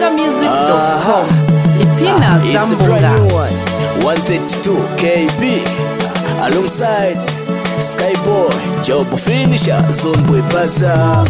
bungamusic.com. It's a brand new one, 132 KB alongside Skyboy, Job Finisher, Zomboy Baza.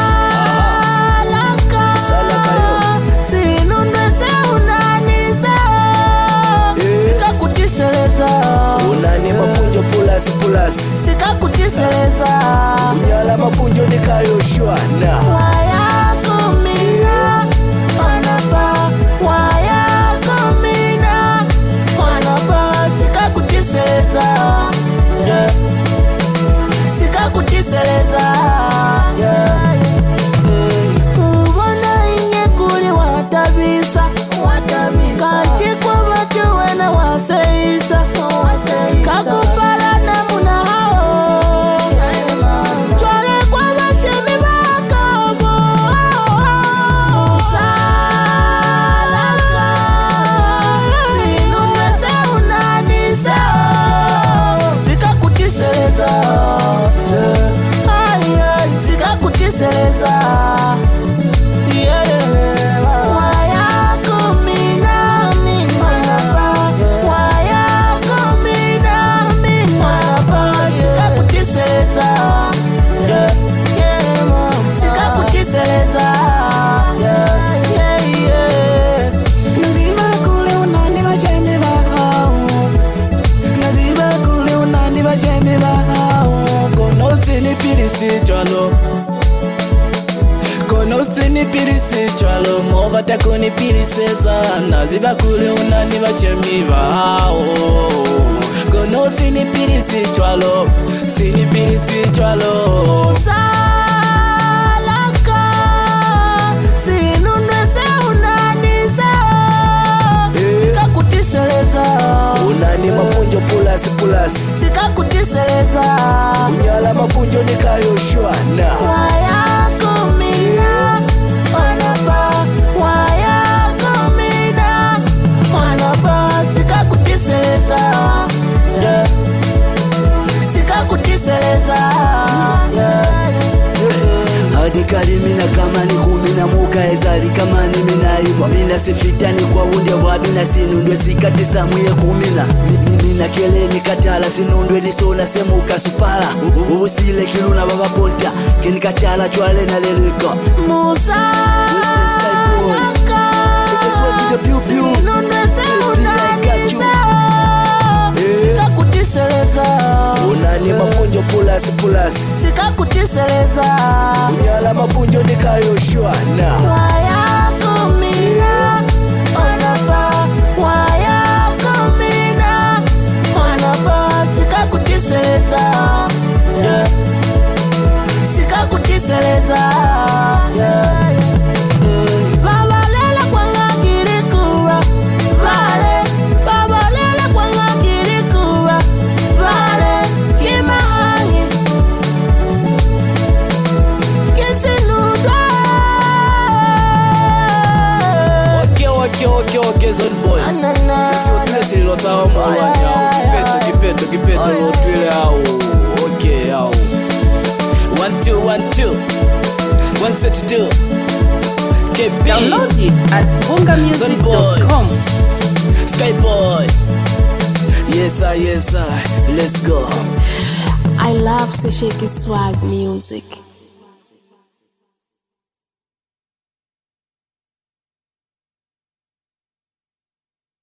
Salaka yo sinunweze unaniza Sika kutiseleza unani mafunjo plus Sikakutiseleza unyala mafunjo nikayo shwana Wayako mina Wanafa Wayako mina Wanafa Sikakutiseleza Yeah Sikakutiseleza Yeah Ubona inye kuli watabisa Kanti kwa watu wena waseisa Kakupala na muna hao Chwale kwa washimi wakaobo Salaka Sinunweze unanisa Sikakutiseleza Sikakutiseleza Konosini pirisi chwalo Mova takoni piriseza Naziba kule unani wachemi vao Konosini pirisi chwalo Sini pirisi chwalo Salaka Sinunweze unaniza Sikakutiseleza unani mafunjo plus Sikakutiseleza unyala mafunjo nikayo shwana Wayako mina Wanafa Wayako mina Wanafa Sikakutiseleza Yeah Sikakutiseleza Yeah hadi kalimina kama ni kumina muka ezali kama ni minaiwa mina sifitani kwa undia wabina sinundwe sikati samuye kumina mina keleni katala sinundwe nisona semuka supala usile kiluna baba ponta keni katala chwale na leleka Musa Laka Sinunweze unaniza Sikakutiseleza unani mafunjo plus Sikakutiseleza unyala mafunjo nikayo shwana Wayako mina Wanafa Wayako mina Wanafa Sikakutiseleza Yeah Sikakutiseleza Yeah Babalela kwa ngakiri kuwa Vale Babalela kwa ngakiri kuwa Vale Kimahangi Kisinudwa Okay, Zomboy Nisi utulesi lilo sawa mwanya Kipeto lotwile hao Okay hao 1-2 1-2 KB Download it at bungamusic.com. Skyboy Yes I Let's go I love Sesheki Swag music.